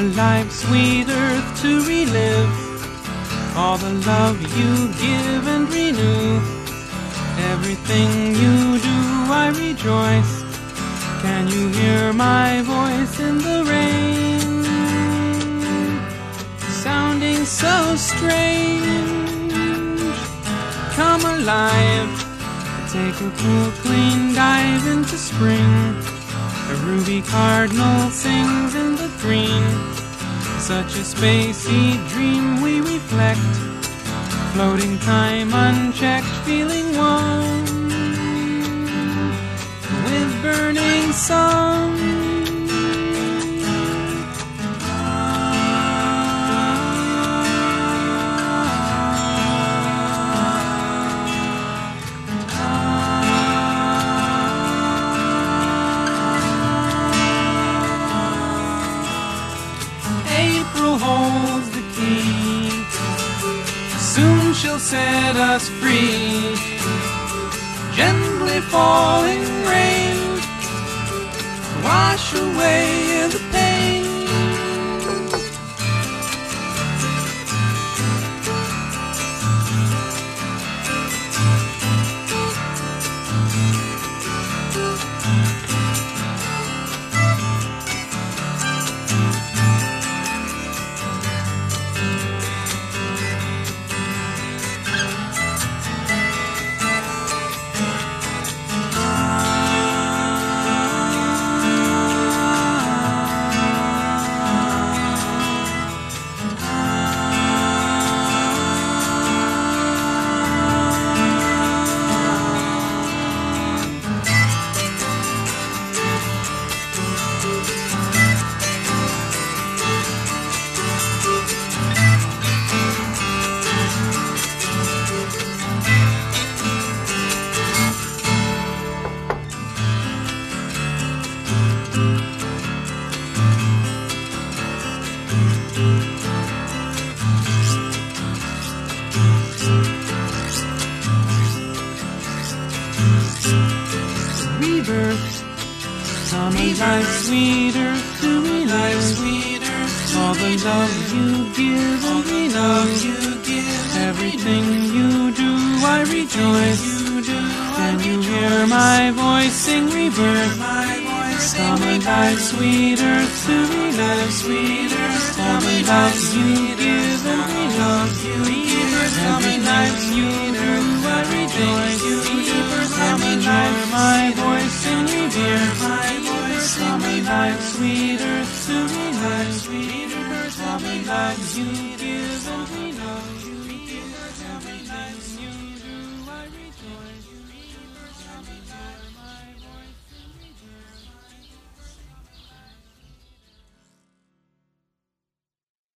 alive, sweet earth, to relive all the love you give and renew. Everything you do, I rejoice. Can you hear my voice in the rain? Sounding so strange. Come alive. Take a cool, clean dive into spring. A ruby cardinal sings in the green. Such a spacey dream we reflect, floating time unchecked, feeling one with burning sun. Holds the key. Soon she'll set us free. Gently falling rain, wash away the pain. Come alive, sweeter, to relive all the love you give and renew. Everything you do, I rejoice. Can you hear my voice sing rebirth? Come alive, sweeter, to relive all the love you give and renew. Everything you do, I rejoice. Come alive, my voice sing rebirth. Come alive, sweet earth, to relive all the love you give and renew. Everything you do, I rejoice. Come alive, my voice sing rebirth.